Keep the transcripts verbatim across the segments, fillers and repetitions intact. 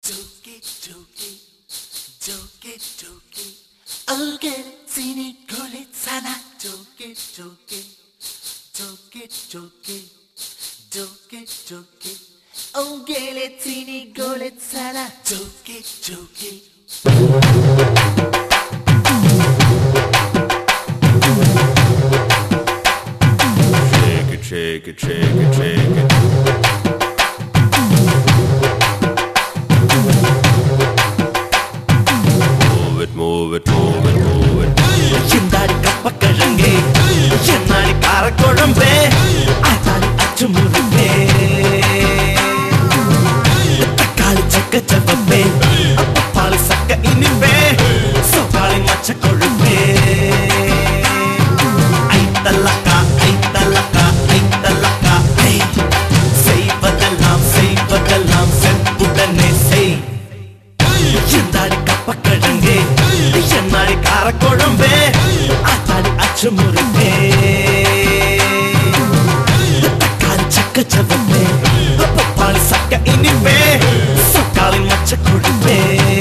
Toki, toki, toki, toki. Oh, get it, seen it, call it, sana. Toki, toki, toki, toki, toki, toki. Oh, get it, seen it, call it, sana. Toki, toki. Shake it, shake it, shake it, shake it. Move it, move it, move it, move it. Chindari kapakarange, chennari karakorambe, aatari achumurube. Takali chakka chavabbe, appali sakka inibbe, sopali macha korube. Aitalaka, aitalaka, aitalaka, hey. Seivadalam, seivadalam, seppudane sei. Chindari kapakarange, chennari karakorambe, aatari achumurube. Takali chakka chavabbe, appali sakka inibbe, sopali macha korube.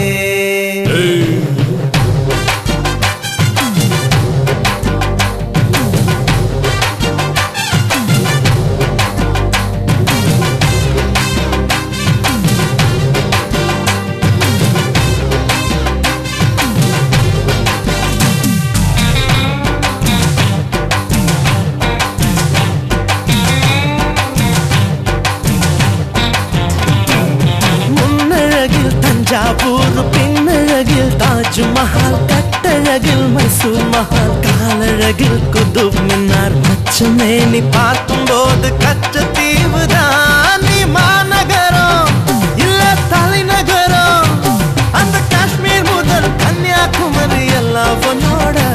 Tanjavur pinnalagil Taj Mahal kattalagil Mysore Mahal kaalalagil Qutub Minar machame ni paarkumbodhu kachatheevudhaan ni maanagaram illa thalinagaram and Kashmir mudal Kanyakumari ella vonnoda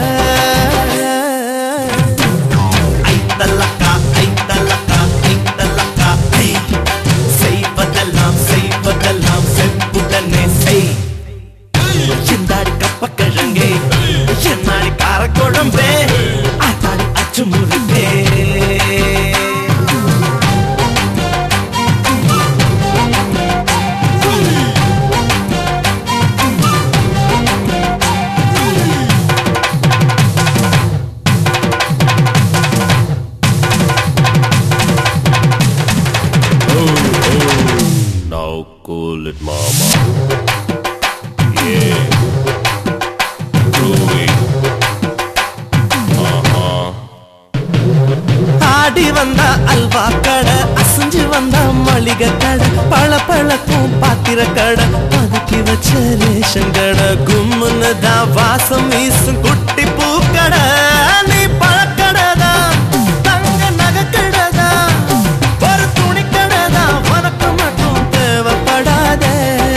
aitalaka aitalaka aitalaka hey seivadalam seivadalam seppudane sei chindari kapakarange chennari karakorambe aatari achumurube. Now cool it, mama. Yeah. Groovy. Uh-huh. ஆடி வந்த அல்வா கடை அசைஞ்சு வந்த மளிகை கடை பழ பழக்கும் பாத்திர கடை பதுக்கி வச்ச ரேஷன் கடை கும்முன்னு தான் வாசம் வீசும் குட்டி பூக்கடை நீ பழக்கடை தான் தங்க நகை கடை தான் ஒரு துணி கடை தான் உனக்கு மட்டும் தேவைப்படாதே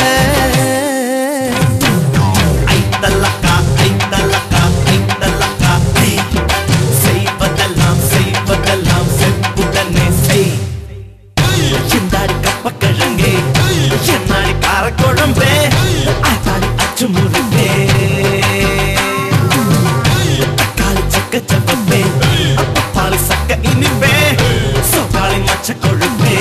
ஐத்தலக்கா ஐத்தலக்கா ஐத்தலக்கா hey. Seivadalam seivadalam seppudane sei chindari kapakarange chennari karakorambe aatari achumurube. Takali chakka chavabbe, appali sakka inibbe, sopali macha korube.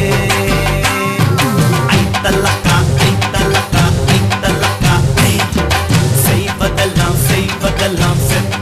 Aitalaka aitalaka aitalaka hey. Seivadalam seivadalam seppudane